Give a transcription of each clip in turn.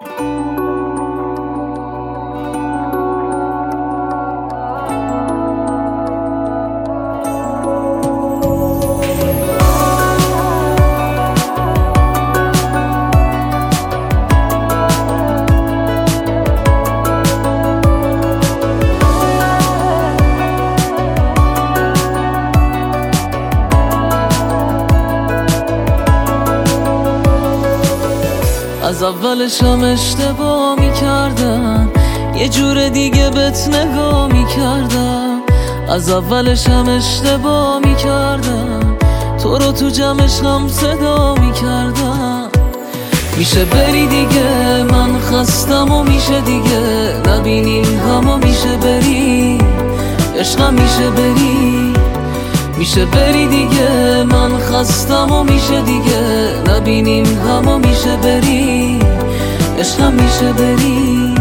از اولش هم اشتباه میکردم، یه جور دیگه بهت نگاه میکردم. از اولش هم اشتباه میکردم، تو رو تو جمعش هم صدا میکردم. میشه بری دیگه، من خستم و میشه دیگه نبینیم همو. میشه بری عشقم، میشه بری، میشه بری دیگه، من خستم و میشه دیگه نبینیم همو. میشه بری عشقم، میشه بری.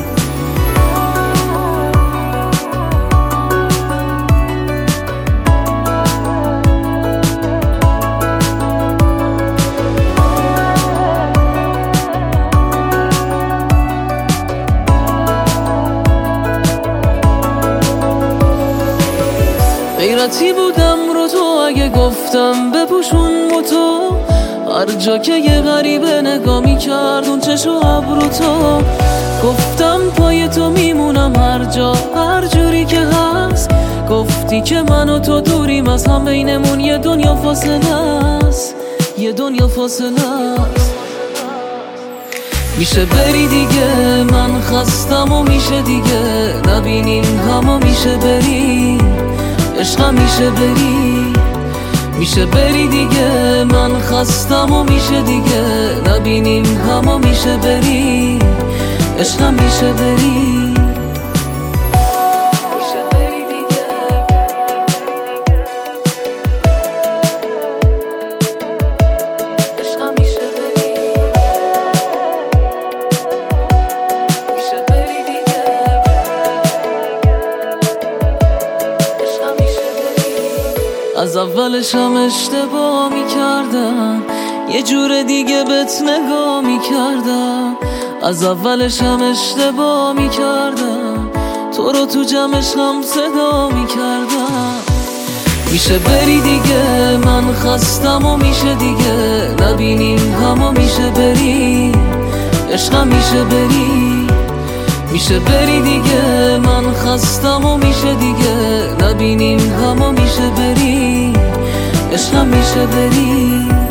غیرتی بودم رو تو اگه گفتم بپوشون موتو، هر جا که یه غریبه نگاه میکرد اون چشم و ابرو تو. گفتم پای تو میمونم هر جا هر جوری که هست. گفتی که من و تو دوریم از هم، بینمون یه دنیا فاصله است، یه دنیا فاصله است. میشه بری دیگه، من خستم و میشه دیگه نبینیم همو. میشه بری عشقم، میشه بری، میشه بری دیگه، من خستم و میشه دیگه نبینیم همو. میشه بری عشقم، میشه بری. از اولش هم اشتباه میکردم، یه جور دیگه بهت نگاه میکردم. از اولش هم اشتباه میکردم، تو رو تو جمعش هم صدا میکردم. میشه بری دیگه، من خستم و میشه دیگه نبینیم همو. میشه بری عشقم، میشه بری، میشه بری دیگه، من خستم و میشه دیگه نبینیم همو. میشه بری عشقم، میشه بری.